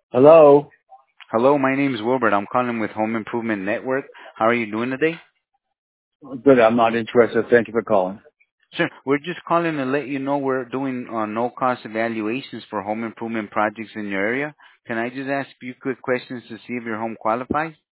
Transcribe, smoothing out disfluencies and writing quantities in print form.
Hello. Hello, my name is Wilbert. I'm calling with Home Improvement Network. How are you doing today? Good. I'm not interested. Thank you for calling. Sure. We're just calling to let you know we're doing no-cost evaluations for home improvement projects in your area. Can I just ask you quick questions to see if your home qualifies?